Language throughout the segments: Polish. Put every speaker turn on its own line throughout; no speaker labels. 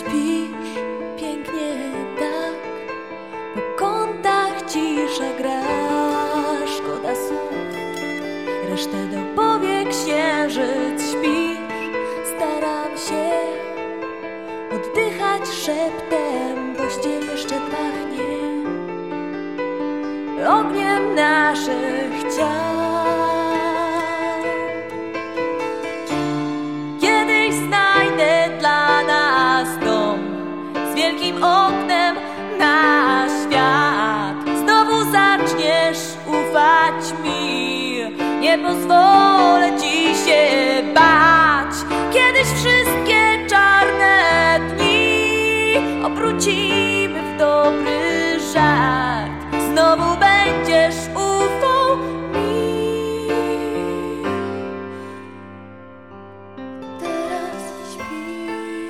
Śpisz pięknie tak, po kątach cisza gra, szkoda słów, resztę dopowie księżyc. Śpisz, staram się oddychać szeptem, pościel jeszcze pachnie ogniem naszych ciał. Kiedyś znajdę dla nas dom z wielkim oknem na świat. Znowu zaczniesz ufać mi, nie pozwolę ci się bać. Kiedyś wszystkie czarne dni obrócimy w dobry żart. Znowu będziesz ufał mi. Teraz śpi.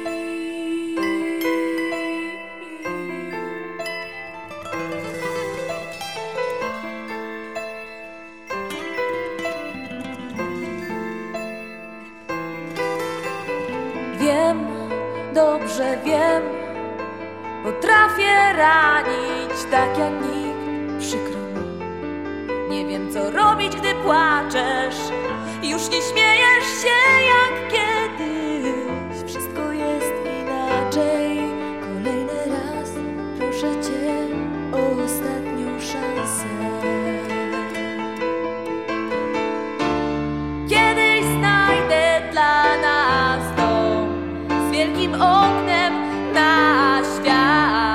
Wiem, dobrze wiem, potrafię ranić tak jak nikt. Przykro mi, nie wiem co robić, gdy płaczesz. Już nie śmiejesz się jak kiedyś. Wszystko jest inaczej. Kolejny raz proszę cię o ostatnią szansę. Kiedyś znajdę dla nas dom z wielkim oknem na świat.